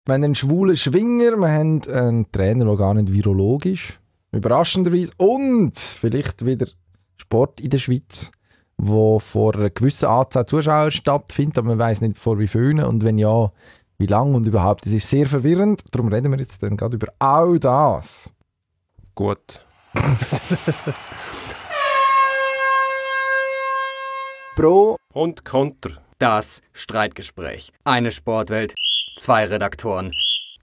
Wir haben einen schwulen Schwinger, wir haben einen Trainer, der gar nicht virologisch ist. Überraschenderweise. Und vielleicht wieder Sport in der Schweiz, wo vor einer gewissen Anzahl Zuschauer stattfindet, aber man weiss nicht vor wie vielen und wenn ja, wie lange und überhaupt. Das ist sehr verwirrend, darum reden wir jetzt dann gerade über all das. Gut. Pro und Konter. Das Streitgespräch. Eine Sportwelt, 2 Redaktoren,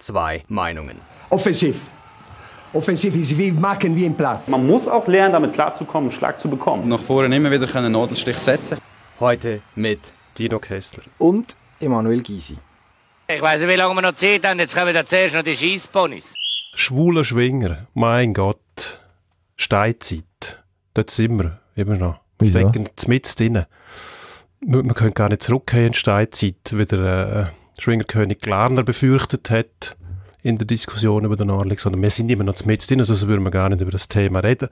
2 Meinungen. Offensiv. Offensiv ist wie machen wie im Platz. Man muss auch lernen, damit klarzukommen, einen Schlag zu bekommen. Nach vorne immer wieder einen Nadelstich setzen. Heute mit Dino Kessler. und Emanuel Gysi. Ich weiss nicht, wie lange wir noch Zeit haben. Jetzt kommen wir zuerst noch die Scheissponys. Schwuler Schwinger. Mein Gott. Steinzeit. Dort sind wir immer noch. Wieso? Stecken mitten drin. Wir können gar nicht zurückgehen in die Steinzeit, wie der Schwingerkönig Glarner befürchtet hat in der Diskussion über den Orlik, sondern wir sind immer noch mitten drin, sonst würden wir gar nicht über das Thema reden.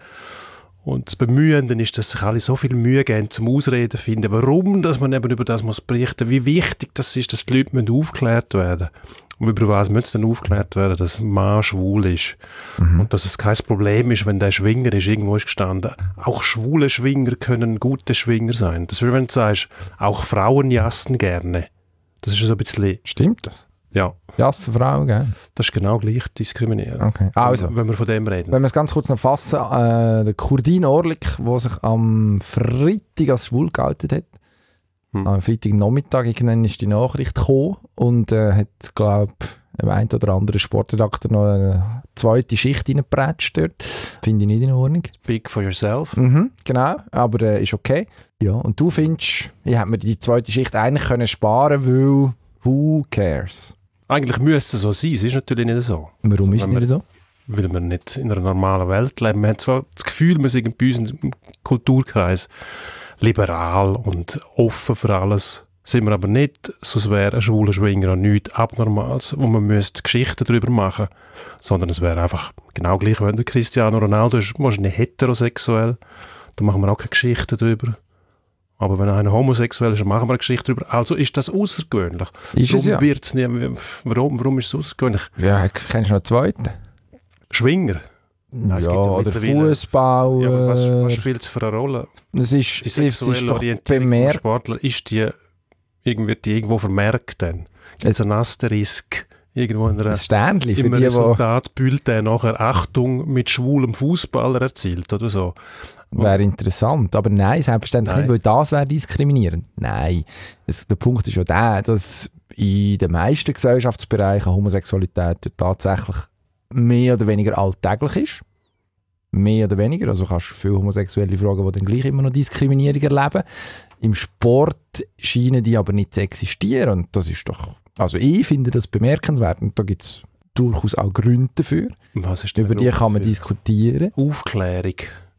Und das Bemühende ist, dass sich alle so viel Mühe geben, zum Ausreden finden, warum dass man eben über das muss berichten, wie wichtig das ist, dass die Leute aufgeklärt werden müssen. Und über was müssen sie dann aufgeklärt werden, dass ein Mann schwul ist. Und dass es kein Problem ist, wenn der Schwinger ist, irgendwo ist gestanden. Auch schwule Schwinger können gute Schwinger sein. Das ist, wenn du sagst, auch Frauen jassen gerne. Das ist so ein bisschen... Stimmt das? Ja. Jassen Frauen, gell? Das ist genau gleich diskriminierend. Okay. Also, wenn wir von dem reden. wenn wir es ganz kurz noch fassen, der Kurdin Orlik, der sich am Freitag als schwul geoutet hat, am Freitagnachmittag irgendwann ist die Nachricht gekommen und hat, glaube ich, dem einen oder anderen Sportredakteur noch eine zweite Schicht reingeprätscht dort. Finde ich nicht in Ordnung. Speak for yourself. Genau, aber ist okay. Ja, und du findest, ich hätte mir die zweite Schicht eigentlich können sparen, weil who cares? Eigentlich müsste es so sein, es ist natürlich nicht so. Warum ist es nicht so? Weil wir nicht in einer normalen Welt leben. Wir haben zwar das Gefühl, wir sind bei uns im Kulturkreis liberal und offen für alles. Sind wir aber nicht, sonst wäre ein schwuler Schwinger auch nichts Abnormales, wo man müsste Geschichten darüber machen, sondern es wäre einfach genau gleich, wenn der Cristiano Ronaldo ist, wahrscheinlich heterosexuell, dann machen wir auch keine Geschichten darüber. Aber wenn einer homosexuell ist, dann machen wir eine Geschichte darüber. Also ist das außergewöhnlich. Ist es ja. Wird's nicht, warum ist es außergewöhnlich? Ja, kennst du noch einen zweiten? Schwinger? Nein, Ja, oder Fußball. Ja, aber was spielt es für eine Rolle? Das ist, Die sexuelle doch Orientierung bemerkt. des Sportler, ist die irgendwo vermerkt dann? Gibt es einen Asterisk irgendwo in einer, ein Sternchen für im die, die... Resultatbild, der nachher Achtung mit schwulem Fußballer erzielt oder so? Wäre interessant, aber nein, selbstverständlich nicht, weil das wäre diskriminierend. Nein, der Punkt ist ja der, dass in den meisten Gesellschaftsbereichen Homosexualität tatsächlich mehr oder weniger alltäglich ist. Mehr oder weniger, also kannst du viele Homosexuelle fragen, die dann gleich immer noch Diskriminierung erleben. Im Sport scheinen die aber nicht zu existieren und das ist doch, also ich finde das bemerkenswert und da gibt es durchaus auch Gründe dafür. Was ist Über die kann man diskutieren. Aufklärung.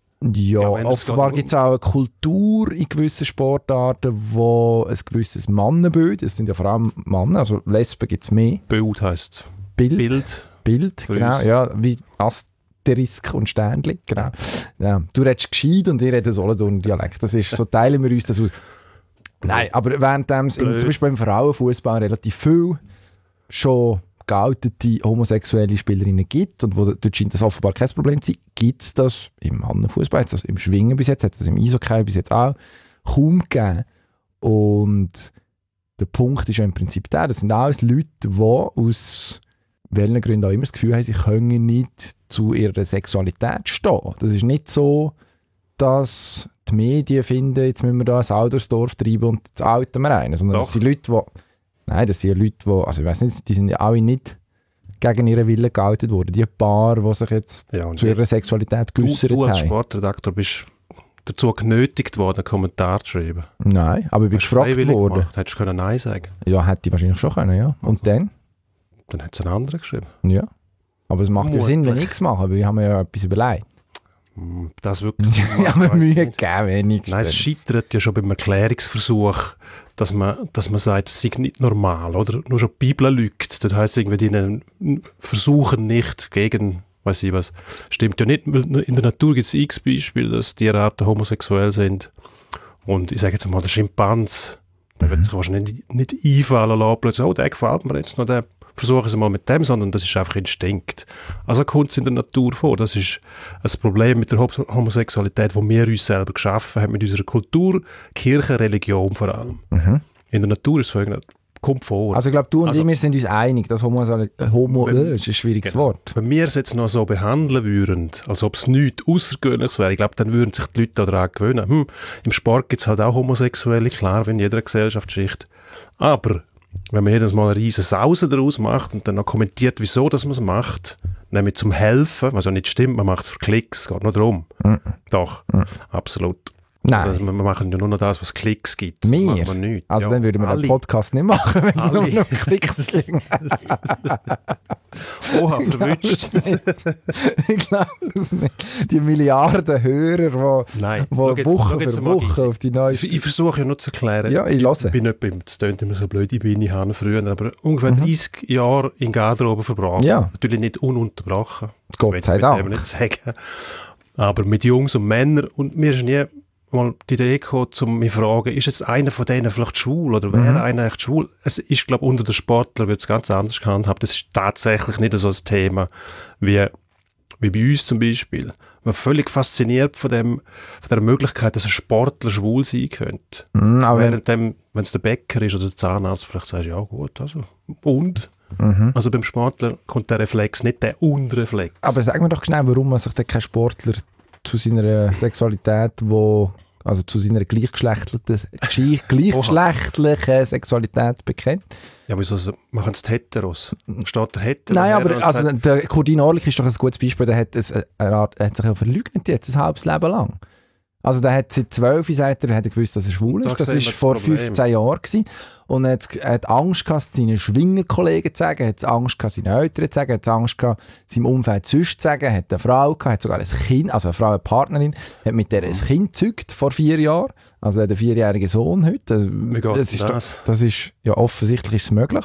Ja, offenbar gibt es auch eine Kultur in gewissen Sportarten, wo ein gewisses Mannenbild, das sind ja vor allem Männer, also Lesben gibt es mehr. Bild heisst Bild, genau, uns. ja, wie Asterisk und Sternli, genau. Ja, du redest gescheit und ich rede Solothurn-Dialekt, das ist, so teilen wir uns das aus. Nein, aber während zum Beispiel im Frauenfußball relativ viel schon geoutete homosexuelle Spielerinnen gibt und wo dort scheint das offenbar kein Problem zu sein, gibt es das im Mannenfußball, also im Schwingen bis jetzt, hat es im Eishockey bis jetzt auch kaum gegeben. Und der Punkt ist ja im Prinzip der, das sind alles Leute, die aus welchen Gründen auch immer das Gefühl haben, sie können nicht zu ihrer Sexualität stehen. Das ist nicht so, dass die Medien finden, jetzt müssen wir da ein Auto durchs Dorf treiben und jetzt outen wir einen, sondern das sind Leute, die das sind Leute, die, also ich weiss nicht, die sind ja alle nicht gegen ihren Willen geoutet worden. Die paar, die sich jetzt zu ihrer Sexualität geäussert haben. Du als Sportredakteur bist dazu genötigt worden, einen Kommentar zu schreiben. Nein, aber ich bin gefragt worden. Hättest du Nein sagen können? Ja, hätte ich wahrscheinlich schon können, ja. Und dann? Dann hat es einen anderen geschrieben. Ja. Aber es macht ja Sinn, wenn ich es mache, weil ich habe mir ja etwas überlegt. Das wirklich. Ich habe mir Mühe gegeben, wenigstens. Nein, es scheitert ja schon beim Erklärungsversuch, dass man sagt, es sei nicht normal, oder? Nur schon die Bibel lügt. Das heisst irgendwie, die versuchen nicht gegen, weiss ich was. Stimmt ja nicht, weil in der Natur gibt es x Beispiele, dass Tierarten homosexuell sind. Und ich sage jetzt mal, der Schimpans, der wird sich wahrscheinlich nicht einfallen lassen, plötzlich, der gefällt mir jetzt noch, der versuche es mal mit dem, sondern das ist einfach Instinkt. Also kommt es in der Natur vor. Das ist ein Problem mit der Homosexualität, das wir uns selber geschaffen haben, mit unserer Kultur, Kirche, Religion vor allem. In der Natur ist es folgendes. Kommt vor. Also ich glaube, du und ich, wir sind uns einig, dass ist ein schwieriges Wort. Wenn wir es jetzt noch so behandeln würden, als ob es nichts Außergewöhnliches wäre, ich glaube, dann würden sich die Leute daran gewöhnen. Im Sport gibt es halt auch Homosexuelle, klar, wie in jeder Gesellschaftsschicht. Aber wenn man jedes Mal eine riesen Sause daraus macht und dann noch kommentiert, wieso dass man es macht, nämlich zum Helfen, was ja nicht stimmt, man macht es für Klicks, es geht nur darum. Doch, absolut. Nein. Also wir machen ja nur noch das, was Klicks gibt. Wir? Wir nicht. Also dann würden wir den Podcast nicht machen, wenn es nur noch Klicks gibt. Oha, verwünscht. Ich glaube es nicht. Die Milliarden Hörer, die Woche für Woche auf die neuesten... Ich versuche ja nur zu erklären. Ja, ich höre. Ich bin das klingt immer so blöd, ich bin nicht früher, aber ungefähr 30 Jahre in Garderobe verbracht. Ja. Natürlich nicht ununterbrochen. Gott sei Dank. Nicht sagen. Aber mit Jungs und Männern. Und mir ist nie mal die Idee gekommen, um mich zu fragen, ist jetzt einer von denen vielleicht schwul oder wäre einer echt schwul? Es ist, glaube ich, unter den Sportlern wird es ganz anders gehandhabt. Das ist tatsächlich nicht so ein Thema wie bei uns zum Beispiel. Man ist völlig fasziniert von der Möglichkeit, dass ein Sportler schwul sein könnte. Währenddem, wenn es der Bäcker ist oder der Zahnarzt, vielleicht sagst du, ja gut, also und? Also beim Sportler kommt der Reflex, nicht der Unreflex. Aber sag mir doch schnell, warum man sich dann kein Sportler zu seiner Sexualität, also zu seiner gleichgeschlechtlichen Sexualität bekennt. Ja, wieso machen es die Heteros? Steht der Hetero? Nein, aber also, der Kurdin Orlik ist doch ein gutes Beispiel, der hat sich ja verleugnet jetzt, ein halbes Leben lang. Also der hat seit 12 sagt er, hat er gewusst, dass er schwul ist. Das war vor 15 Jahren gewesen. Und er hat Angst gehabt, seinen Schwingerkollegen zu sagen, hat Angst gehabt, seinen Eltern zu sagen, hat Angst gehabt, seinem Umfeld sonst zu sagen, hat eine Frau gehabt, hat sogar ein Kind, also eine Frau, eine Partnerin, hat mit der ein Kind gezeugt vor 4 Jahren. Also er hat einen 4-jährigen Sohn heute. Wie geht das ist ja offensichtlich ist es möglich.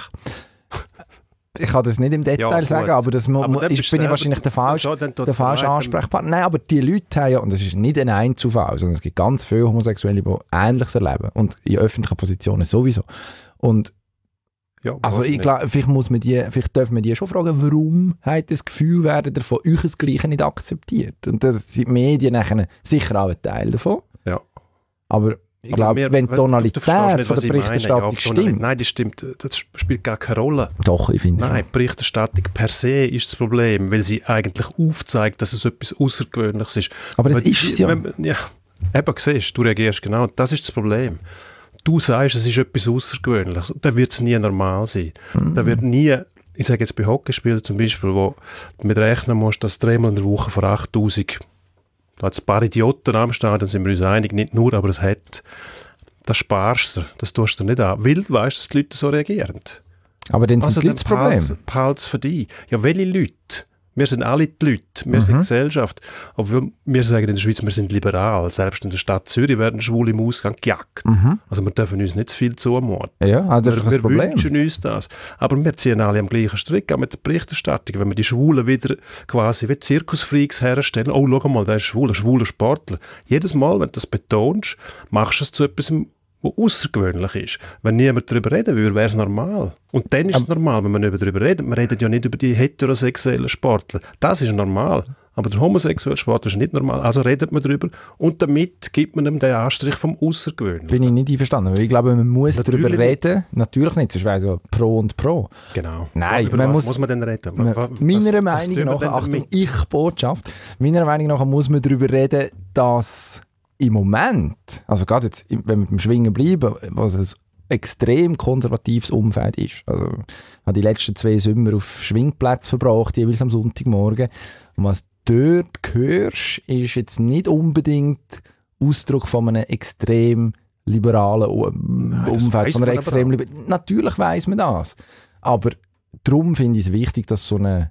Ich kann das nicht im Detail sagen, aber bin ich wahrscheinlich der falsche Ansprechpartner. Nein, aber die Leute haben ja, und das ist nicht ein Einzelfall, sondern es gibt ganz viele Homosexuelle, die Ähnliches erleben und in öffentlichen Positionen sowieso. Und ja, also ich glaube, vielleicht dürfen wir die schon fragen, warum hat das Gefühl, werden von euch das Gleiche nicht akzeptiert? Und das sind die Medien nachher sicher auch ein Teil davon. Ja. Aber ich glaube, wenn die Tonalität von der Berichterstattung stimmt... Nein, das stimmt. Das spielt gar keine Rolle. Doch, ich finde schon. Nein, die Berichterstattung per se ist das Problem, weil sie eigentlich aufzeigt, dass es etwas Außergewöhnliches ist. Aber es ist es ja. Ja, eben, siehst du, reagierst genau. Das ist das Problem. Du sagst, es ist etwas Außergewöhnliches. Dann wird es nie normal sein. Dann wird nie... Ich sage jetzt bei Hockeyspielen zum Beispiel, wo du mit rechnen musst, dass dreimal in der Woche vor 8000... Da hat es ein paar Idioten am Stadion, sind wir uns einig, nicht nur, aber es hat. Das sparst du, das tust du nicht an. Weil du weißt, dass die Leute so reagieren. Aber dann sind die Leute das Problem. Behalt's für dich. Ja, welche Leute? Wir sind alle die Leute, wir sind Gesellschaft. Aber wir sagen in der Schweiz, wir sind liberal. Selbst in der Stadt Zürich werden Schwule im Ausgang gejagt. Also wir dürfen uns nicht zu viel zumuten. Ja, also das ist doch ein Problem. Wir wünschen uns das. Aber wir ziehen alle am gleichen Strick, auch mit der Berichterstattung. Wenn wir die Schwulen wieder quasi wie Zirkusfreaks herstellen, oh, schau mal, der ist schwul, ein schwuler Sportler. Jedes Mal, wenn du das betonst, machst du es zu etwas, was außergewöhnlich ist. Wenn niemand darüber reden würde, wäre es normal. Und dann ist es normal, wenn man nicht darüber redet. Wir reden ja nicht über die heterosexuellen Sportler. Das ist normal. Aber der homosexuelle Sportler ist nicht normal. Also redet man darüber. Und damit gibt man ihm den Anstrich vom Außergewöhnlichen. Bin ich nicht einverstanden. Ich glaube, man muss darüber reden. Natürlich nicht, sonst wäre es ja pro und pro. Genau. Nein, über was muss man denn reden? Meiner Meinung nach, Achtung, Ich-Botschaft, meiner Meinung nach muss man darüber reden, dass im Moment, also gerade jetzt, wenn wir beim Schwingen bleiben, was ein extrem konservatives Umfeld ist. Also ich habe die letzten 2 Sommer auf Schwingplätzen verbracht, jeweils am Sonntagmorgen. Und was dort hörst, ist jetzt nicht unbedingt Ausdruck von einem extrem liberalen Umfeld. Von einer extrem Natürlich weiss man das. Aber darum finde ich es wichtig, dass so ein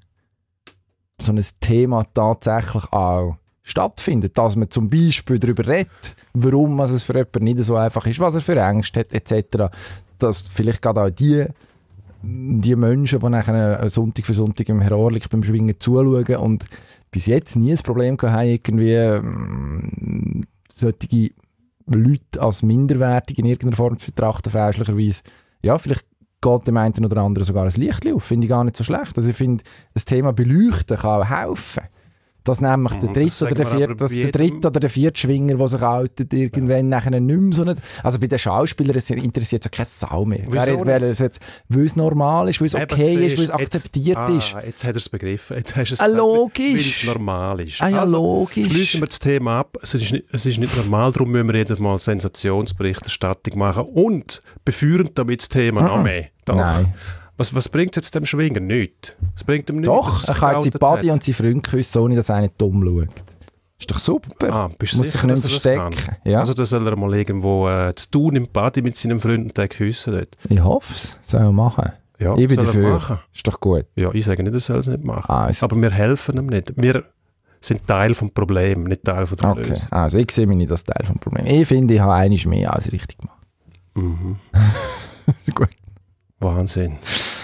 Thema tatsächlich auch stattfindet, dass man zum Beispiel darüber redet, warum es für jemanden nicht so einfach ist, was er für Ängste hat, etc. Dass vielleicht gerade auch die Menschen, die nachher Sonntag für Sonntag im Herr Orlik beim Schwingen zuschauen und bis jetzt nie ein Problem haben, irgendwie solche Leute als minderwertig in irgendeiner Form zu betrachten, fälschlicherweise, ja, vielleicht geht dem einen oder anderen sogar ein Licht auf. Finde ich gar nicht so schlecht. Also ich finde, das Thema Beleuchten kann auch helfen. Dass nämlich der dritte oder der vierte Schwinger, der sich outet, irgendwann nachher nicht mehr so nicht... Also bei den Schauspielern interessiert es ja keine Sau mehr. Weil es normal ist, weil es okay ist, weil es akzeptiert ist. Jetzt hat er es begriffen. Jetzt hast du es gesagt, logisch. Weil es normal ist. Ja, logisch. Schließen wir das Thema ab. Es ist nicht normal, darum müssen wir jedes Mal Sensationsberichterstattung machen und beführen damit das Thema noch mehr. Doch. Nein. Was bringt es jetzt dem Schwinger? Nichts. Es bringt ihm nichts. Doch, er kann jetzt sein Buddy und seinen Freund küssen, ohne dass einer dumm schaut. Ist doch super. Bist du muss sicher, sich nicht verstecken. Ja. Also da soll er mal irgendwo zu tun im Buddy mit seinem Freund und den küssen dort. Ich hoffe es. Soll er machen. Ja, ich bin dafür. Ist doch gut. Ja, ich sage nicht, er soll es nicht machen. Also. Aber wir helfen ihm nicht. Wir sind Teil des Problems, nicht Teil der Lösung. Okay, also ich sehe mich nicht als Teil des Problems. Ich finde, ich habe einiges mehr als richtig gemacht. Mhm. Gut. Wahnsinn.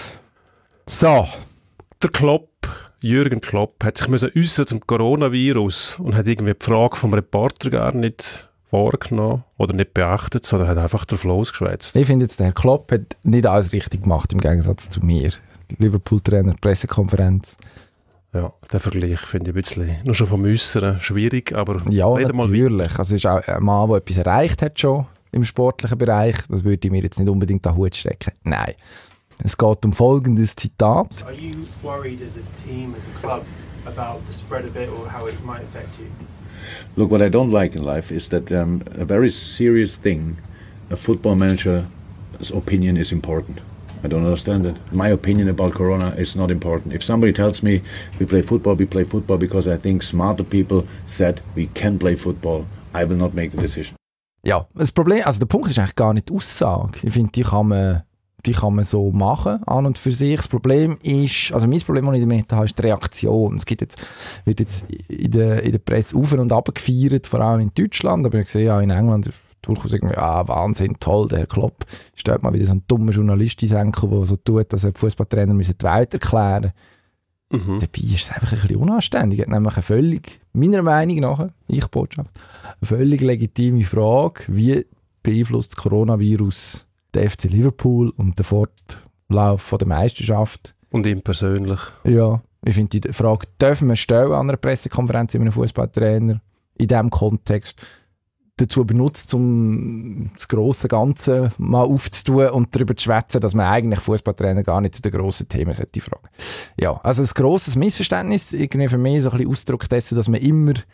So. Der Jürgen Klopp, hat sich äußern zum Coronavirus und hat irgendwie die Frage vom Reporter gar nicht wahrgenommen oder nicht beachtet, sondern hat einfach drauf losgeschwätzt. Ich finde jetzt, der Herr Klopp hat nicht alles richtig gemacht, im Gegensatz zu mir. Liverpool-Trainer, Pressekonferenz. Ja, den Vergleich finde ich ein bisschen, nur schon vom Äußeren schwierig, aber ja, natürlich. Also es ist auch ein Mann, der etwas erreicht hat schon im sportlichen Bereich. Das würde ich mir jetzt nicht unbedingt an den Hut stecken. Nein. Es geht um folgendes Zitat. Are you worried as a team, as a club, about the spread of it or how it might affect you? Look, what I don't like in life is that a very serious thing, a football manager's opinion is important. I don't understand that. My opinion about Corona is not important. If somebody tells me we play football because I think smarter people said we can play football, I will not make the decision. Ja, das Problem, also der Punkt ist eigentlich gar nicht die Aussage. Ich finde, die kann man so machen, an und für sich. Das Problem ist, also mein Problem, das ich damit habe, ist die Reaktion. Es wird jetzt in der Presse auf und ab gefeiert, vor allem in Deutschland, aber ich sehe ja in England durchaus irgendwie, Wahnsinn, toll, der Herr Klopp stellt mal wieder so einen dummen Journalist in Senkel, der so tut, dass er die Fußballtrainer die Welt erklären müssen. Dabei ist es einfach ein bisschen unanständig. Er hat nämlich eine völlig, meiner Meinung nach, Botschaft, eine völlig legitime Frage, wie beeinflusst das Coronavirus der FC Liverpool und den Fortlauf von der Meisterschaft. Und ihm persönlich. Ja, ich finde die Frage, dürfen wir stellen an einer Pressekonferenz mit einem Fußballtrainer in diesem Kontext dazu benutzt, um das grosse Ganze mal aufzutun und darüber zu schwätzen, dass man eigentlich Fußballtrainer gar nicht zu den grossen Themen sollte fragen. Ja, also ein grosses Missverständnis, irgendwie für mich so ein bisschen Ausdruck dessen, dass man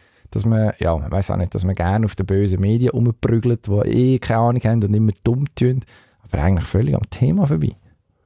gerne auf den bösen Medien rumprügelt, die keine Ahnung haben und immer dumm tun, aber eigentlich völlig am Thema vorbei.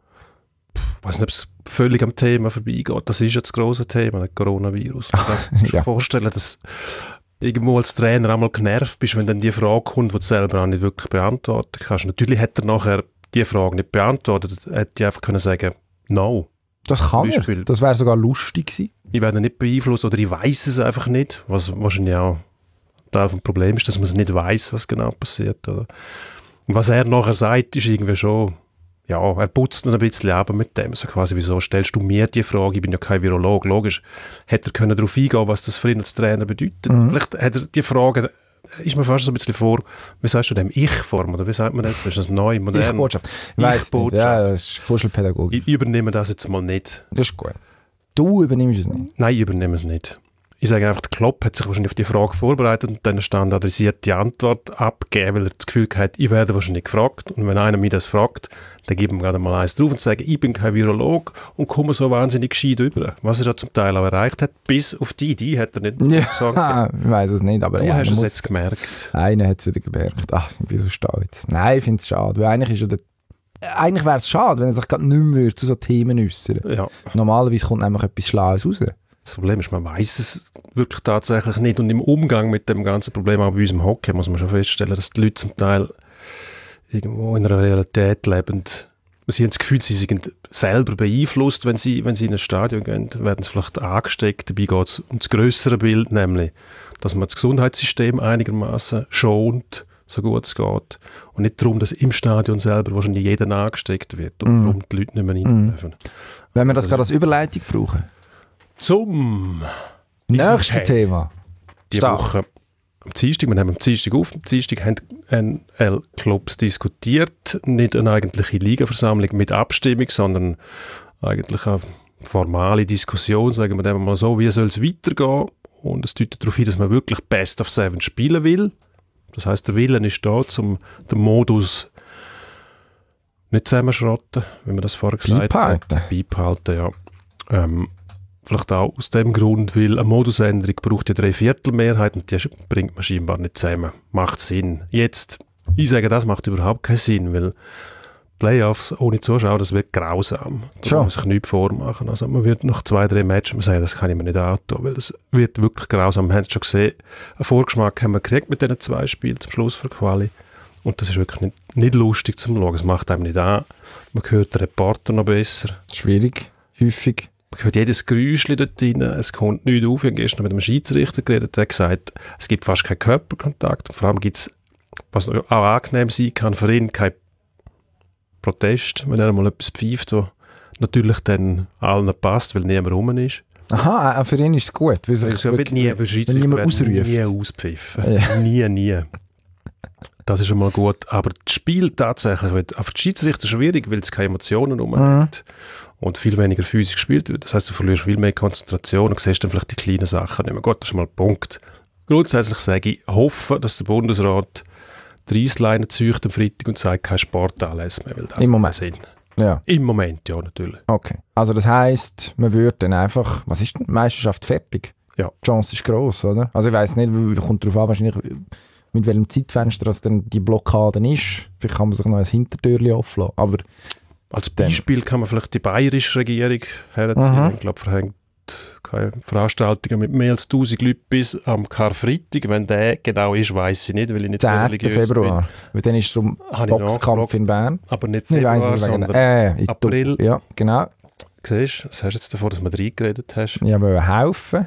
Ich weiß nicht, ob es völlig am Thema vorbeigeht. Das ist ja das grosse Thema, das Coronavirus. Ich kann mir vorstellen, dass irgendwo als Trainer einmal genervt bist, wenn dann die Frage kommt, die du selber auch nicht wirklich beantworten kannst. Natürlich hat er nachher die Frage nicht beantwortet. Er hätte einfach können sagen, no. Das kann er. Das wäre sogar lustig gewesen. Ich werde nicht beeinflusst oder ich weiss es einfach nicht. Was wahrscheinlich auch Teil des Problems ist, dass man es nicht weiss, was genau passiert. Oder? Und was er nachher sagt, ist irgendwie schon, ja, er putzt noch ein bisschen ab mit dem. So quasi, wieso stellst du mir die Frage? Ich bin ja kein Virolog. Logisch, hätte er darauf eingehen können, was das für ihn als Trainer bedeutet. Vielleicht hat er die Frage, ist mir fast so ein bisschen vor, wie sagst du dem, Ich-Form, oder wie sagt man das? Ist das neu, modern? Ich-Botschaft. Ich-Botschaft. Ja, das ist Kuschelpädagogik. Ich übernehme das jetzt mal nicht. Das ist gut. Du übernimmst es nicht? Nein, ich übernehme es nicht. Ich sage einfach, der Klopp hat sich wahrscheinlich auf die Frage vorbereitet und dann eine standardisierte Antwort abgeben, weil er das Gefühl hat, ich werde wahrscheinlich gefragt. Und wenn einer mich das fragt, dann gebe ich ihm gerade mal eins drauf und sage, ich bin kein Virolog und komme so wahnsinnig gescheit rüber. Was er da zum Teil auch erreicht hat, bis auf die Idee hat er nicht gesagt. Ja, ich weiss es nicht, aber du hast es jetzt gemerkt. Einer hat es wieder gemerkt. Ach, ich bin so stolz. Nein, ich finde es schade. Weil eigentlich wäre es schade, wenn er sich gerade nicht mehr zu so Themen äußern. Ja. Normalerweise kommt nämlich etwas Schlaues raus. Das Problem ist, man weiß es wirklich tatsächlich nicht. Und im Umgang mit dem ganzen Problem, auch bei uns im Hockey, muss man schon feststellen, dass die Leute zum Teil irgendwo in einer Realität leben. Sie haben das Gefühl, sie sind selber beeinflusst, wenn sie in ein Stadion gehen, werden sie vielleicht angesteckt. Dabei geht es um das grössere Bild, nämlich, dass man das Gesundheitssystem einigermaßen schont, so gut es geht. Und nicht darum, dass im Stadion selber wahrscheinlich jeder angesteckt wird und darum die Leute nicht mehr rein dürfen. Wenn wir das gerade als Überleitung brauchen. Zum nächsten Thema. Die Woche am Dienstag, wir nehmen am Dienstag auf, am Dienstag haben NL-Clubs diskutiert, nicht eine eigentliche Ligaversammlung mit Abstimmung, sondern eigentlich eine formale Diskussion, sagen wir mal so, wie soll es weitergehen, und es deutet darauf hin, dass man wirklich Best of 7 spielen will. Das heisst, der Wille ist da, um den Modus nicht zusammenschrotten, wie man das vorher gesagt hat. Beibehalten, ja. Vielleicht auch aus dem Grund, weil eine Modusänderung braucht ja 3/4 Mehrheit und die bringt man scheinbar nicht zusammen. Macht Sinn. Jetzt, ich sage, das macht überhaupt keinen Sinn, weil Playoffs ohne Zuschauer, das wird grausam. Da kann man sich nichts vormachen. Also man wird nach 2-3 Matches sagen, das kann ich mir nicht antun, weil das wird wirklich grausam. Wir haben es schon gesehen, einen Vorgeschmack haben wir gekriegt mit diesen 2 Spielen zum Schluss für Quali. Und das ist wirklich nicht lustig zum Schauen. Es macht einem nicht an. Man hört den Reporter noch besser. Schwierig, häufig. Man hört jedes Geräuschchen dort rein. Es kommt nichts auf. Ich habe gestern mit einem Schiedsrichter geredet, der hat gesagt, es gibt fast keinen Körperkontakt. Und vor allem gibt es, was auch angenehm sein kann, für ihn kein Protest, wenn er mal etwas pfeift, was natürlich dann allen passt, weil niemand rum ist. Aha, für ihn ist es gut. Weil wird niemand ausruft. Nie auspfiffen. Ja. Nie. Das ist einmal gut. Aber das Spiel tatsächlich wird für die Schiedsrichter schwierig, weil es keine Emotionen hat und viel weniger physisch gespielt wird. Das heisst, du verlierst viel mehr Konzentration und siehst dann vielleicht die kleinen Sachen nicht mehr. Gut, das ist mal ein Punkt. Grundsätzlich sage ich, hoffe, dass der Bundesrat die Reissleine zücht am Freitag und sagt, kein Sportanlass mehr. Weil das im Moment? Sinn. Ja. Im Moment, ja, natürlich. Okay. Also das heisst, man würde dann einfach, was ist denn, die Meisterschaft fertig? Ja. Die Chance ist gross, oder? Also ich weiss nicht, kommt darauf an, wahrscheinlich mit welchem Zeitfenster das dann die Blockade ist. Vielleicht kann man sich noch ein Hintertürchen offen lassen. Aber als Beispiel kann man vielleicht die bayerische Regierung herziehen. Ich glaube, verhängt keine Veranstaltungen mit mehr als 1000 Leuten bis am Karfreitag. Wenn der genau ist, weiss ich nicht, weil ich nicht 10. so religiös Februar. bin. Weil dann ist es um Boxkampf in Bern. Aber nicht Februar, sondern April. Ja, genau. Siehst du, was hast du jetzt davor, dass du reingeredet hast? Ja, aber helfen.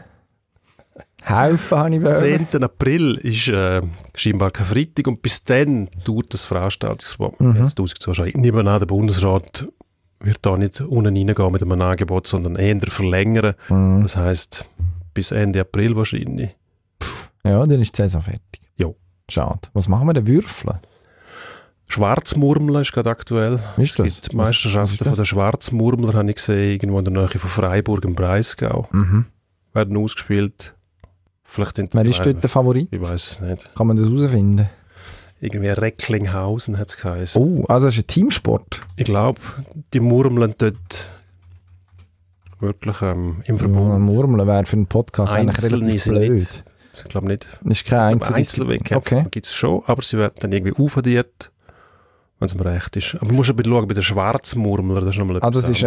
Helfen habe ich wollen. 10. April ist scheinbar kein Freitag und bis dann dauert das Veranstaltungsverbot. Jetzt 1000 Zuschauer. Ich nehme an, der Bundesrat wird da nicht unten reingehen mit einem Angebot, sondern eher verlängern. Das heisst, bis Ende April wahrscheinlich. Ja, dann ist die Saison fertig. Ja. Schade. Was machen wir denn? Würfeln? Schwarzmurmeln ist gerade aktuell. Ist das? Es gibt die Meisterschaften von den Schwarzmurmler, habe ich gesehen, irgendwo in der Nähe von Freiburg im Breisgau. Werden ausgespielt. Vielleicht wer ist dort der Favorit? Ich weiß es nicht. Kann man das herausfinden? Irgendwie Recklinghausen hat es geheißen. Oh, also es ist ein Teamsport. Ich glaube, die murmeln dort wirklich im Verbund. Ja, murmeln wäre für einen Podcast eigentlich relativ blöd. Ich glaube nicht. Das ist kein Einzelwettkämpfe gibt es schon, aber sie werden dann irgendwie aufaddiert, wenn es mir recht ist. Aber du musst ein bisschen schauen, bei den Schwarzmurmler, das ist nochmal etwas das ist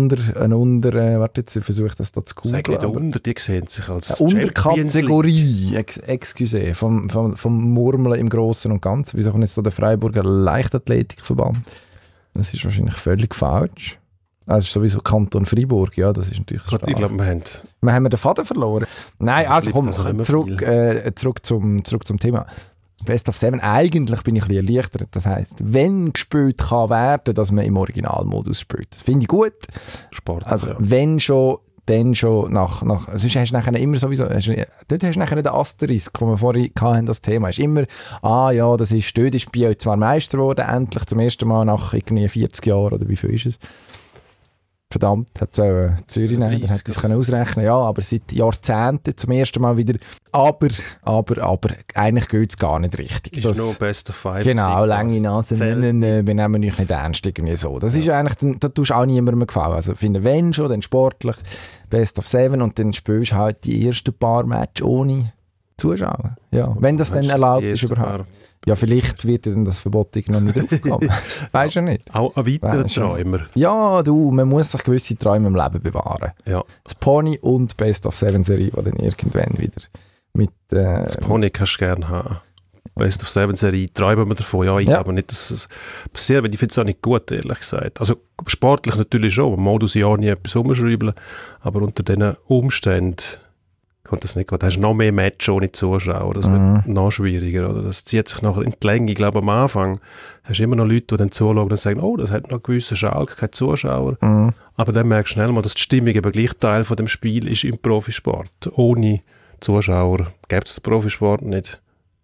warte jetzt, ich versuche das da zu googeln. Die sehen sich als eine Unterkategorie, excuse, vom Murmeln im Großen und Ganzen. Wieso kommt jetzt da der Freiburger Leichtathletikverband? Das ist wahrscheinlich völlig falsch. Das ist sowieso Kanton Freiburg, ja, das ist natürlich Gott, ich glaube, wir haben den Faden verloren. Nein, also komm, zurück zum Thema. Best of 7, eigentlich bin ich ein bisschen erleichtert. Das heisst, wenn gespielt kann werden, dass man im Originalmodus spielt. Das finde ich gut. Sport. Also wenn schon, dann schon nach sonst hast du nachher immer sowieso, dort hast du nachher den Asterisk, den wir vorhin hatten, das Thema. Ist immer, dort ist Biel zwar Meister geworden, endlich zum ersten Mal nach irgendwie 40 Jahren, oder wie viel ist es? Verdammt, hat es Zürich nehmen, dann hätte es ausrechnen, ja, aber seit Jahrzehnten zum ersten Mal wieder. Aber eigentlich geht es gar nicht richtig. Ist nur Best of 5. Genau, lange Nase, wir nehmen euch nicht ernst, irgendwie so. Das ist eigentlich, da tust du auch niemandem gefallen. Also finde, wenn schon, dann sportlich, Best of 7 und dann spielst du halt die ersten paar Matches ohne Zuschauer. Ja, wenn das dann erlaubt ist überhaupt. Ja, vielleicht wird dann das Verbot noch nicht aufkommen. Weisst du nicht? Auch ein weiterer Träumer. Ja, man muss sich gewisse Träume im Leben bewahren. Ja. Das Pony und Best of 7 Serie, die dann irgendwann wieder mit... das Pony kannst du gerne haben. Best of 7 Serie, träumen wir davon. Ja, ich glaube nicht, dass es passiert, weil ich finde es auch nicht gut, ehrlich gesagt. Also sportlich natürlich schon, im Modus ja nie etwas umschreiben, aber unter diesen Umständen kommt das nicht gut. Da hast du noch mehr Matches ohne Zuschauer. Das wird noch schwieriger. Oder? Das zieht sich nachher in die Länge. Ich glaube, am Anfang hast du immer noch Leute, die dann zuschauen und sagen, das hat noch einen gewissen Schalk, keine Zuschauer. Aber dann merkst du schnell mal, dass die Stimmung eben gleich Teil von dem Spiel ist im Profisport. Ohne Zuschauer gäbe es den Profisport nicht.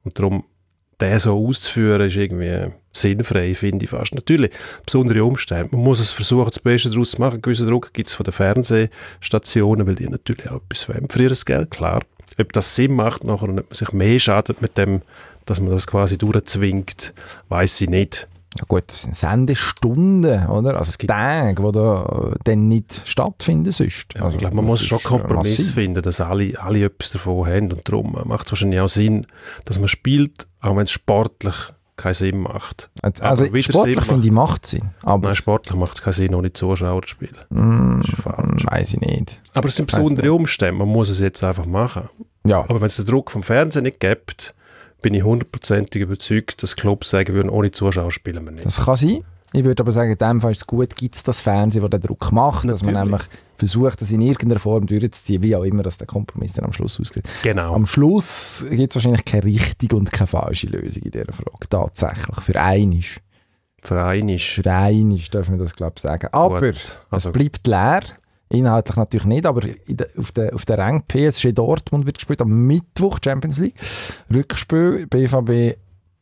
Und darum, den so auszuführen, ist irgendwie sinnfrei, finde ich fast. Natürlich, besondere Umstände. Man muss es versuchen, das Beste daraus zu machen. Einen gewissen Druck gibt es von den Fernsehstationen, weil die natürlich auch etwas wollen für ihr Geld, klar. Ob das Sinn macht nachher und ob man sich mehr schadet mit dem, dass man das quasi durchzwingt, weiss ich nicht. Ja gut, das sind Sendestunden, oder? Also Tage, die da dann nicht stattfinden sonst. Ja, also, ich glaube, man muss schon Kompromiss finden, dass alle etwas davon haben. Und darum macht es wahrscheinlich auch Sinn, dass man spielt, auch wenn es sportlich keinen Sinn macht. Also sportlich finde ich macht Sinn. Aber nein, sportlich macht es keinen Sinn, ohne Zuschauer zu spielen. Das ist falsch. Weiss ich nicht. Aber es sind besondere Umstände, man muss es jetzt einfach machen. Ja. Aber wenn es den Druck vom Fernsehen nicht gibt, bin ich 100%ig überzeugt, dass Clubs sagen würden, ohne Zuschauer spielen wir nicht. Das kann sein. Ich würde aber sagen, in dem Fall ist es gut, gibt es das Fernsehen, das den Druck macht, dass man nämlich versucht, das in irgendeiner Form durchzuziehen, wie auch immer, dass der Kompromiss dann am Schluss aussieht. Genau. Am Schluss gibt es wahrscheinlich keine richtige und keine falsche Lösung in dieser Frage. Tatsächlich. Für einisch. Für einisch darf man das, glaube ich, sagen. Aber es bleibt leer. Inhaltlich natürlich nicht, aber auf der Rang PSG Dortmund wird gespielt am Mittwoch, Champions League. Rückspiel, BVB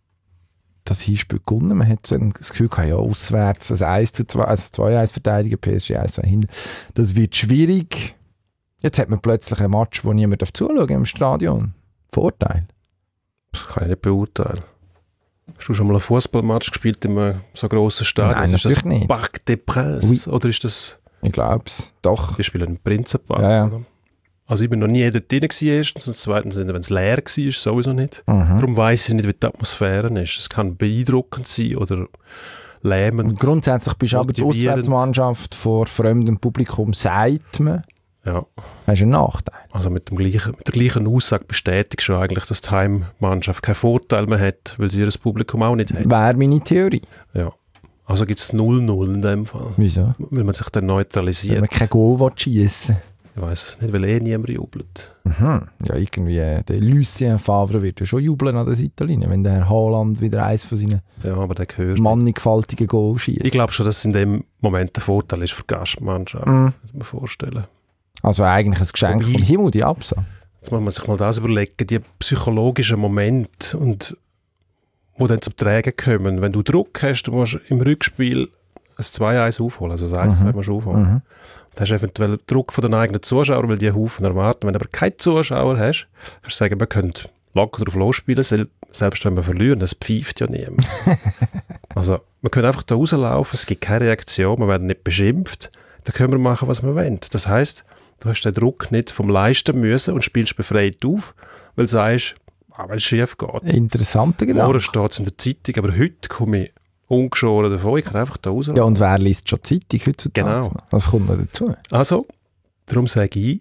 das Hinspiel gewonnen. Man hat so das Gefühl gehabt, ja, auswärts ein 1:2, also 2-1 verteidigen, PSG 1-2 hinten. Das wird schwierig. Jetzt hat man plötzlich ein Match, wo niemand zuschauen darf im Stadion. Vorteil? Das kann ich nicht beurteilen. Hast du schon mal einen Fußballmatch gespielt in einem so grossen Stadion? Nein, natürlich nicht. Parc des Princes? Oui. Oder ist das... Ich glaube es. Doch. Wir spielen im Prinzenpark. Ja. Also ich bin noch nie dort drin gewesen, erstens. Und zweitens, wenn es leer war, sowieso nicht. Darum weiss ich nicht, wie die Atmosphäre ist. Es kann beeindruckend sein oder lähmend. Und grundsätzlich bist du aber die Auswärtsmannschaft vor fremdem Publikum, sagt man. Ja. Das ist ein Nachteil. Also mit der gleichen Aussage bestätigst du eigentlich, dass die Heimmannschaft keinen Vorteil mehr hat, weil sie ihr Publikum auch nicht hat. Wäre meine Theorie. Ja. Also gibt es 0-0 in dem Fall. Wieso? Weil man sich dann neutralisiert. Wenn man kein Goal schiessen will. Ich weiss es nicht, weil niemand jubelt. Ja, irgendwie der Lucien Favre wird ja schon jubeln an der Seitenlinie, wenn der Herr Haaland wieder eins von seinen mannigfaltigen Goals schießt. Ich glaube schon, dass es in dem Moment der Vorteil ist für die Gastmannschaft. Kann ich mir vorstellen. Also eigentlich ein Geschenk vom Himmel, die Absage. Jetzt muss man sich mal das überlegen, die psychologischen Momente, und wo dann zum Tragen kommen. Wenn du Druck hast, du musst im Rückspiel ein 2-1 aufholen, also ein 1-2 musst du aufholen. Du hast eventuell Druck von den eigenen Zuschauern, weil die Haufen erwarten. Wenn du aber keine Zuschauer hast, kannst du sagen, wir können locker drauf losspielen, selbst wenn wir verlieren, das pfeift ja niemand. Also wir können einfach da rauslaufen, es gibt keine Reaktion, wir werden nicht beschimpft, dann können wir machen, was wir wollen. Das heisst, du hast den Druck nicht vom Leisten müssen und spielst befreit auf, weil du sagst, weil es schief geht. Interessanter Gedanke. Morgen steht es in der Zeitung, aber heute komme ich ungeschoren davon, ich kann einfach da raus. Ja, und wer liest schon Zeitung heutzutage? Genau. Noch? Das kommt noch dazu. Also, darum sage ich,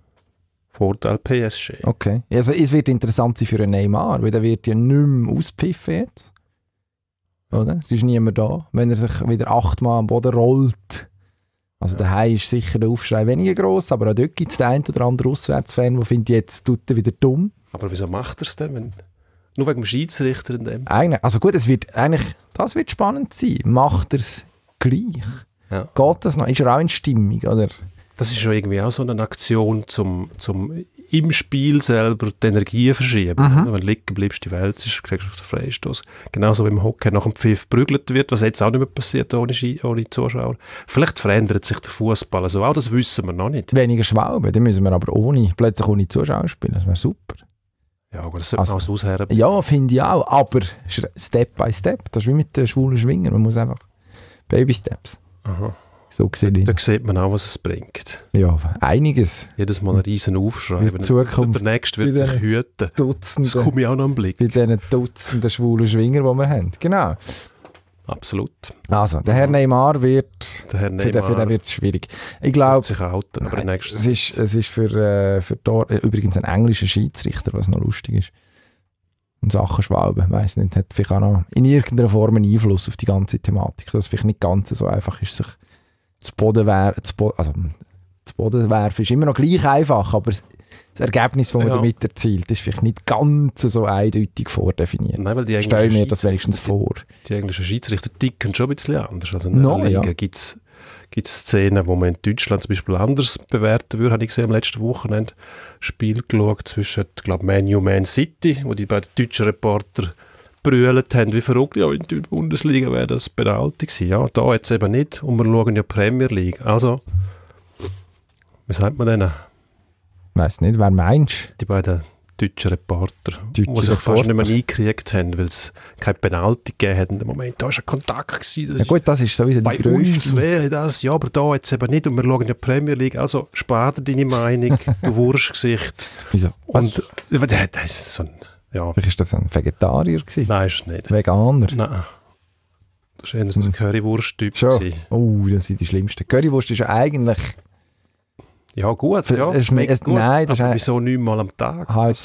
Vorteil PSG. Okay. Also es wird interessant sein für einen Neymar, weil der wird ja nicht mehr auspfiffen jetzt. Oder? Es ist niemand da, wenn er sich wieder 8-mal am Boden rollt. Also daheim ist sicher der Aufschrei weniger gross, aber auch dort gibt es den einen oder anderen Auswärtsfan, der findet, jetzt tut er wieder dumm. Aber wieso macht er es denn? Nur wegen dem Schiedsrichter in dem? Also gut, das wird spannend sein. Macht er es gleich? Ja. Geht das noch? Ist er auch in Stimmung? Oder? Das ist schon irgendwie auch so eine Aktion, zum im Spiel selber die Energie verschieben. Wenn du liegen bleibst, die Welt ist, kriegst du den Freistoß. Genauso wie im Hockey nach dem Pfiff geprügelt wird, was jetzt auch nicht mehr passiert ohne Zuschauer. Vielleicht verändert sich der Fußball. Also auch das wissen wir noch nicht. Weniger Schwalben, dann müssen wir aber plötzlich ohne Zuschauer spielen. Das wäre super. Ja, aber das sollte man auch ausherren. Ja, finde ich auch. Aber Step by Step. Das ist wie mit den schwulen Schwingern. Man muss einfach Baby Steps. Aha. So gesehen. Da sieht man auch, was es bringt. Ja, einiges. Jedes Mal einen riesen Aufschrei. Zukunft der Nächste wird sich hüten. Das komme ich auch noch im Blick. Bei diesen Dutzenden schwulen Schwinger, die wir haben. Genau. Absolut. Also, der Herr Neymar wird... Für den wird es schwierig. Ich glaube... sich outen, aber es ist für dort übrigens ein englischer Schiedsrichter, was noch lustig ist. In Sachen Schwalben, ich weiss nicht, hat vielleicht auch noch in irgendeiner Form einen Einfluss auf die ganze Thematik, dass es vielleicht nicht ganz so einfach ist, sich zu Boden werfen ist immer noch gleich einfach, aber das Ergebnis, das man damit erzielt, ist vielleicht nicht ganz so eindeutig vordefiniert. Nein, weil die stell mir das wenigstens vor. Die englischen Schiedsrichter ticken schon ein bisschen anders. Also in der Liga gibt es gibt es Szenen, wo man in Deutschland zum Beispiel anders bewerten würde, habe ich gesehen am letzten Wochenende. Spiel geschaut zwischen, glaube Man U, Man City, wo die beiden deutschen Reporter brüllt haben, wie verrückt, ja, in der Bundesliga wäre das Penalty gewesen. Ja, da jetzt eben nicht. Und wir schauen ja Premier League. Also, wie sagt man denn? Ich weiss nicht, wer meinst du? Die beiden deutschen Reporter, die sich fast nicht mehr eingekriegt haben, weil es keine Penalty gegeben hat in dem Moment. Da war ein Kontakt gewesen. Ja gut, das ist sowieso die grösste. Bei uns wäre das, ja, aber da jetzt eben nicht. Und wir schauen ja Premier League. Also, spar dir deine Meinung, du Wurstgesicht. Wieso? Und das ist so ein, ja. Vielleicht ist das ein Vegetarier gewesen? Nein, ist es nicht. Veganer? Nein. Das war eher so ein Currywurst-Typ. Oh, das sind die schlimmsten. Currywurst ist ja eigentlich... Ja gut, ja. Gut. Nein, das aber wieso 9-mal am Tag?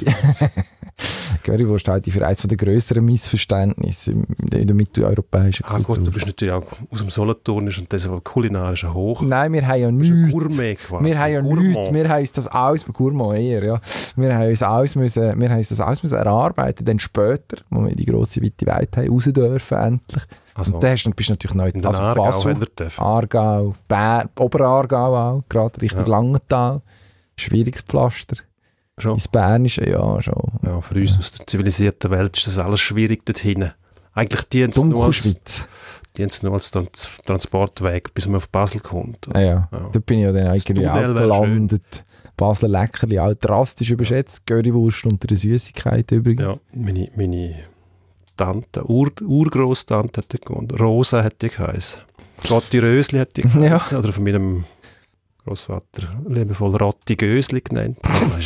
Currywurst halte ich für eines der grösseren Missverständnisse in der mitteleuropäischen Kultur. Gut, du bist natürlich auch aus dem Solothurn und das ist kulinarisch hoch. Nein, wir haben ja nichts. Gourmet quasi. Wir haben ja nichts. Wir haben uns das alles, Gourmet eher, ja. Wir haben uns das alles müssen erarbeiten, dann später, wo wir in die grosse weite Welt haben, raus dürfen endlich. Also, und dann bist du natürlich neu. Also Basel, Aargau, Oberaargau auch, gerade Richtung Langenthal. Schwieriges Pflaster. Schon. Ins Bernische, ja, schon. Ja, für uns aus der zivilisierten Welt ist das alles schwierig dorthin. Eigentlich dienen sie nur als Transportweg, bis man auf Basel kommt. Ja. Da bin ich ja dann eigentlich auch gelandet. Basler Leckerli, auch drastisch überschätzt. Currywurst unter der Süßigkeit übrigens. Ja, meine Tante, Urgroßtante hat die gewohnt. Rosa hat die geheißen. Gotti Rösli hat die geheißen. Ja. Oder von meinem Großvater liebevoll Rotti Gösli genannt.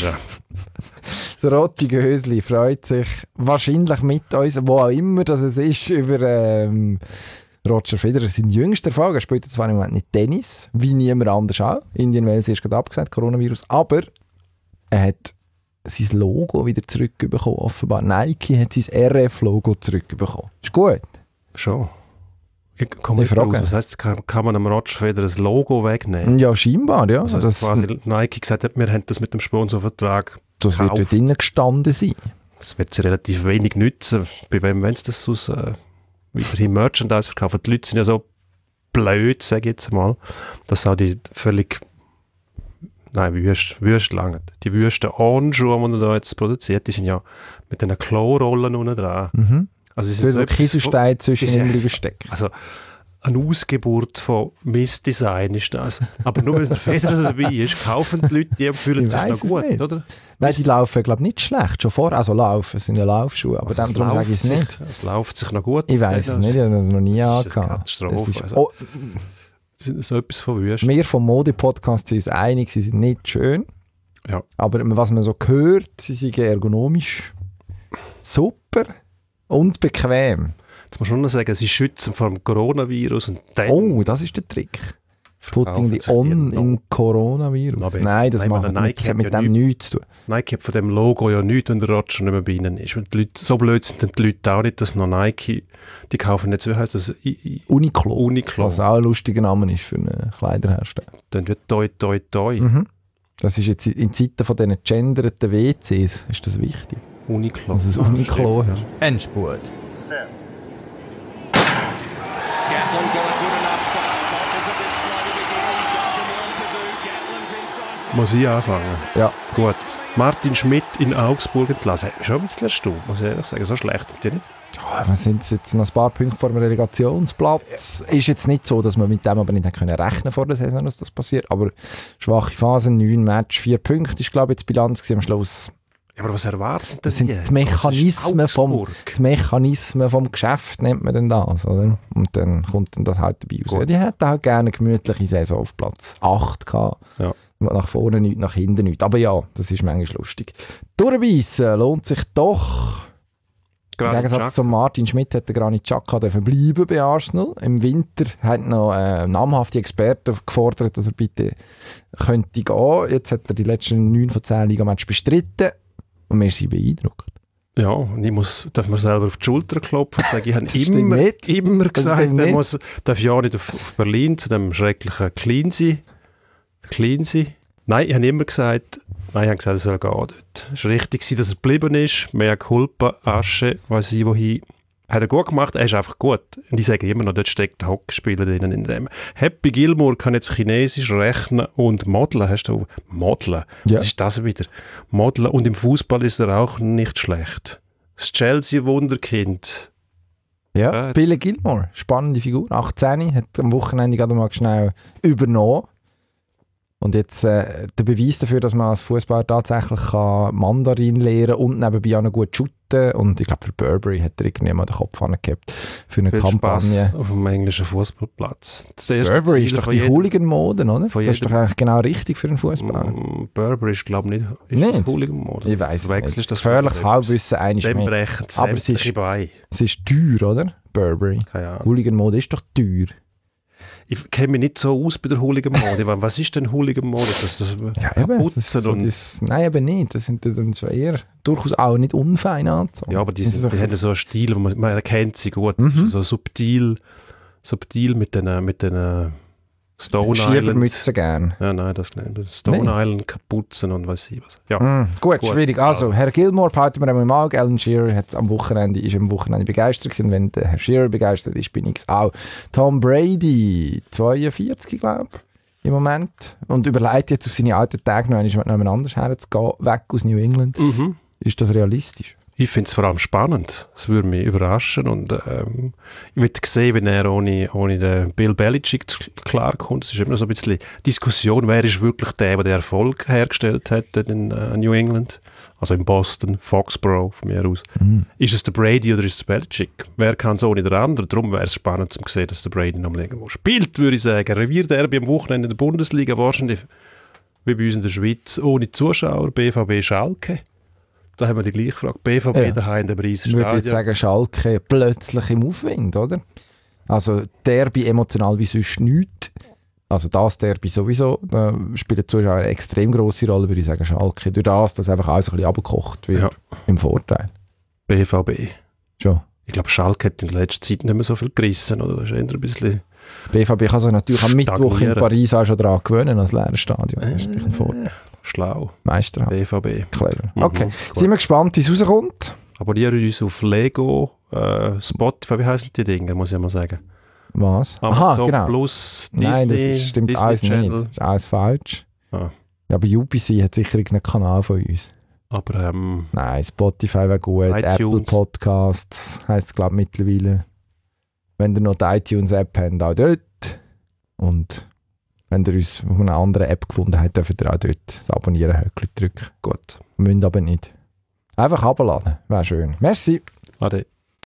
Das Rotti Gösli freut sich wahrscheinlich mit uns, wo auch immer das es ist, über Roger Federer. Sein jüngster Erfolg. Er spielt zwar im Moment nicht Tennis, wie niemand anders auch. Indien-Wales ist gerade abgesagt, Coronavirus. Aber er hat sein Logo wieder zurückbekommen, offenbar. Nike hat sein RF-Logo zurückbekommen. Ist gut. Schon. Ich frage. Was heisst, kann man am Roger Federer das Logo wegnehmen? Ja, scheinbar, ja. Also das quasi Nike gesagt hat, wir haben das mit dem Sponsorvertrag das wird dort drinnen gestanden sein. Das wird sie relativ wenig nützen. Bei wem wollen sie das aus weiterhin Merchandise verkaufen? Die Leute sind ja so blöd, sage ich jetzt mal, dass auch die völlig wüst lange. Die wüsten Onschuhe, die er da jetzt produziert, die sind ja mit diesen Klo-Rollen unten dran. Mhm. Also es ist so Kieselstein zwischen den bleiben stecken. Also eine Ausgeburt von Missdesign ist das. Aber nur weil der Federer dabei ist, kaufen die Leute, die fühlen sich noch gut, nicht. Oder? Nein, die laufen, glaube ich, nicht schlecht. Schon vor, also laufen, es sind ja Laufschuhe, aber also darum sage ich es nicht. Es läuft sich noch gut. Ich weiss es nicht, ich habe das noch nie angehabt. Das ist eine Katastrophe. Das ist so etwas von Wüst. Wir vom Mode-Podcast sind uns einig, sie sind nicht schön. Ja. Aber was man so hört, sie sind ergonomisch super und bequem. Jetzt muss man schon noch sagen, sie schützen vor dem Coronavirus. Und dann oh, das ist der Trick. Putting the on in Coronavirus. Nein, das macht hat mit dem nichts zu tun. Nike hat von dem Logo ja nichts, wenn der Roger nicht mehr bei ihnen ist. Und die Leute, so blöd sind dann die Leute auch nicht, dass noch Nike, die kaufen jetzt, wie heisst das? Uniqlo. Was auch ein lustiger Name ist für einen Kleiderhersteller. Dann wird toi. Mhm. Das ist jetzt in Zeiten von diesen genderten WCs, ist das wichtig. Uniqlo. Dass es Uniqlo ist. Endspurt. Muss ich anfangen? Ja. Gut. Martin Schmidt in Augsburg entlassen. Hat mich schon ein bisschen erstaunt, muss ich ehrlich sagen. So schlecht hat die nicht. Ja, wir sind jetzt noch ein paar Punkte vor dem Relegationsplatz. Ist jetzt nicht so, dass man mit dem aber nicht rechnen konnte vor der Saison, dass das passiert. Aber schwache Phase, 9 Match, 4 Punkte ist, glaube ich, die Bilanz am Schluss. Ja, aber was erwartet das? Sind die Mechanismen vom Geschäft, nennt man denn das, oder? Und dann kommt dann das halt dabei raus. Ja, die hätten halt gerne eine gemütliche Saison auf Platz 8 gehabt. Ja. Nach vorne nichts, nach hinten nichts. Aber ja, das ist manchmal lustig. Durchbeissen lohnt sich doch. Im Gegensatz zu Martin Schmidt hätte Granit Xhaka bleiben bei Arsenal. Im Winter hat noch namhafte Experten gefordert, dass er bitte könnte gehen. Jetzt hat er die letzten 9 von 10 Ligamatches bestritten. Und wir sind beeindruckt. Ja, und ich darf mir selber auf die Schulter klopfen und sagen, ich habe immer gesagt, er darf ja nicht auf Berlin zu dem schrecklichen Cleansea. Nein, ich habe immer gesagt, er soll gehen dort. Es war richtig, dass er geblieben ist. Mehr Culpa, Asche, weiss ich wohin. Hat er gut gemacht, er ist einfach gut. Und ich sage immer noch, dort steckt der Hockeyspieler drin in dem. Happy Gilmore kann jetzt Chinesisch rechnen und modeln. Hast du modeln? Ja. Was ist das wieder? Modeln. Und im Fußball ist er auch nicht schlecht. Das Chelsea-Wunderkind. Ja, Billy Gilmore, spannende Figur. 18, hat am Wochenende gerade mal schnell übernommen. Und jetzt der Beweis dafür, dass man als Fußballer tatsächlich kann Mandarin lernen und nebenbei auch noch gut shooten. Und ich glaube, für Burberry hat er irgendwie mal den Kopf angehabt für eine Viel Kampagne. Spaß auf dem englischen Fußballplatz. Burberry ist doch die Hooligan-Mode, oder? Das ist doch eigentlich genau richtig für einen Fußballer. Burberry ist, glaube ich, nicht Hooligan-Mode. Ich weiss es nicht. Das gefährliches Halbwissen einiges dem mehr. brechen Aber es ist teuer, oder? Burberry. Keine Ahnung. Hooligan-Mode ist doch teuer. Ich kenne mich nicht so aus bei der Hooligan-Mode. Was ist denn Hooligan-Mode? Nein, eben nicht. Das sind dann so eher durchaus auch nicht unfein angezogen. Ja, aber die haben so einen Stil, wo man erkennt sie gut. So subtil mit den Stone Schiebermützen gern. Ja, nein, das nicht. Stone Island Kapuzen und weiß ich was. Ja. Gut, schwierig. Also, Herr Gilmore behalten wir einmal im Auge. Alan Shearer ist am Wochenende begeistert gewesen. Wenn der Herr Shearer begeistert ist, bin ich es auch. Tom Brady, 42, glaube ich, im Moment. Und überlegt jetzt auf seine alten Tage noch jemand anders herzugehen, weg aus New England. Ist das realistisch? Ich finde es vor allem spannend. Es würde mich überraschen und ich würde sehen, wenn er ohne den Bill Belichick klarkommt. Es ist immer noch so ein bisschen Diskussion, wer ist wirklich der den Erfolg hergestellt hat in New England, also in Boston, Foxborough von mir aus. Ist es der Brady oder ist es der Belichick? Wer kann es ohne den anderen? Darum wäre es spannend zu sehen, dass der Brady noch mal irgendwo spielt, würde ich sagen. Revierderby am Wochenende in der Bundesliga, wahrscheinlich wie bei uns in der Schweiz, ohne Zuschauer, BVB Schalke. Da haben wir die gleiche Frage. BVB daheim in der Riesen Stadion. Ich würde jetzt sagen, Schalke plötzlich im Aufwind, oder? Also Derby emotional wie sonst nichts. Also das Derby sowieso. Da spielen die Zuschauer eine extrem grosse Rolle, würde ich sagen, Schalke. Durch das einfach alles ein bisschen abgekocht wird im Vorteil. BVB. Schon. Ich glaube, Schalke hat in letzter Zeit nicht mehr so viel gerissen. Oder? Das ist eher ein bisschen BVB kann sich natürlich am Mittwoch in Paris auch schon daran gewöhnen, als leeres Stadion. Das ist natürlich ein Vorteil. Schlau. Meisterhaft. BVB. Clever. Okay. Sind wir gespannt, wie es rauskommt? Abonnieren uns auf Lego, Spotify, wie heißen die Dinge, muss ich mal sagen. Was? Amazon genau. Plus, Disney, nein, das stimmt Disney alles Channel. nicht. Das ist alles falsch. Ah. Ja, aber UPC hat sicher einen Kanal von uns. Aber nein, Spotify wäre gut, iTunes. Apple Podcasts heisst es, glaube ich, mittlerweile. Wenn ihr noch die iTunes-App habt, auch dort. Und wenn ihr uns auf einer anderen App gefunden habt, dürft ihr auch dort das Abonnieren-Höckchen drücken. Gut. Müsst aber nicht. Einfach abladen, wäre schön. Merci. Ade.